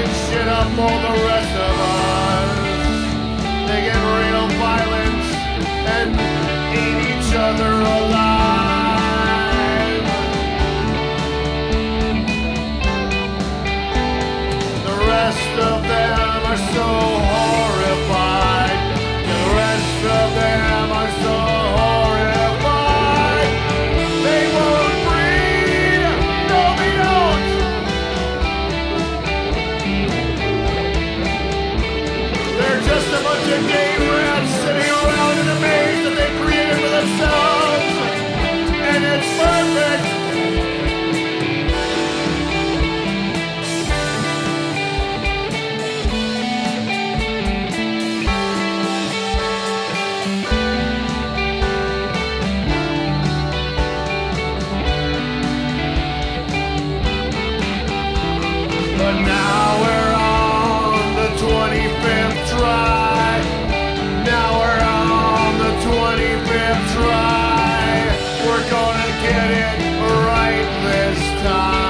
shit up all the rest of us. They get real violent and eat each other alive. The rest of them are so horrified. The rest of them are so horrified. They won't breed. No, they don't. They're just a bunch of gay rats sitting around in a maze that they created for themselves. And it's perfect. But now we're on the 25th try. Now we're on the 25th try. We're gonna get it right this time.